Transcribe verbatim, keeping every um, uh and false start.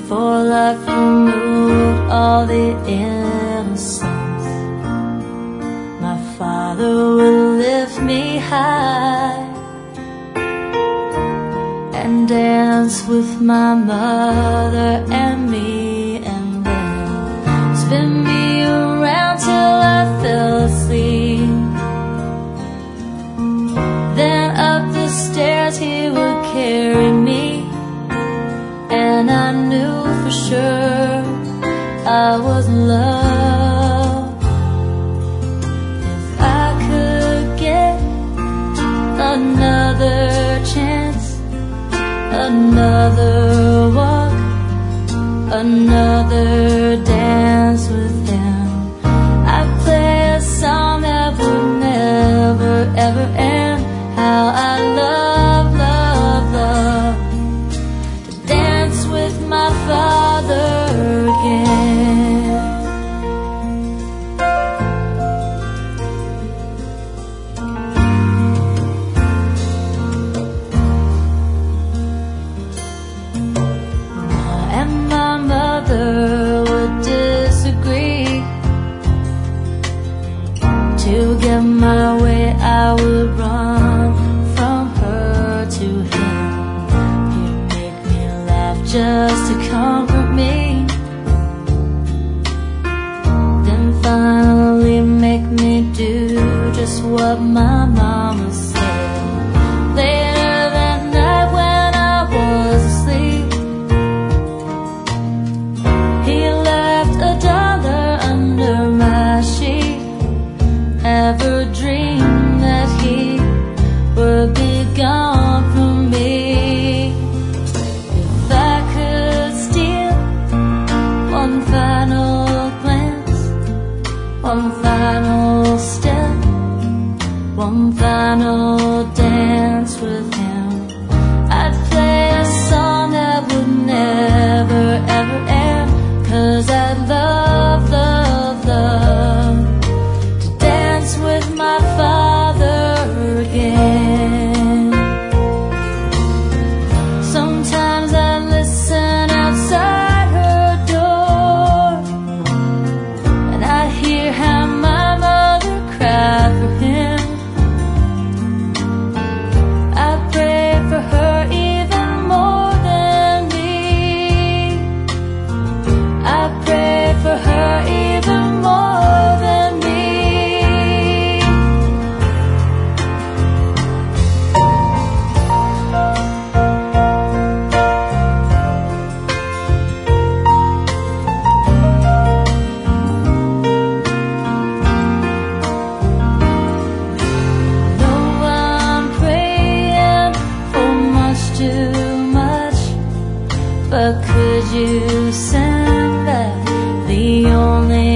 before life removed all the innocence. My Father would lift me high and dance with my mother and me, and then spin me around till I fell asleep. Then up the stairs he would carry me, and I knew for sure I was loved. If I could get another chance, another walk, another dance with him, I'd play a song that would never ever end. How I love, love, love to dance with my Father again. And my mother would disagree. To get my way I would run from her to him. He'd make me laugh just to comfort me, then finally make me do just what my mama said. Later that night when I was asleep, he left a dollar under my sheet. Ever dreamed that he would be gone from me? If I could steal one final glance, one final step, one final dance with him, I'd play a song that would never ever end. 'Cause I love, love, love with my Father again. Sometimes I listen outside her door, and I hear how my mother cried for him. I pray for her even more than me. I pray for her even more than me. But could you send back the only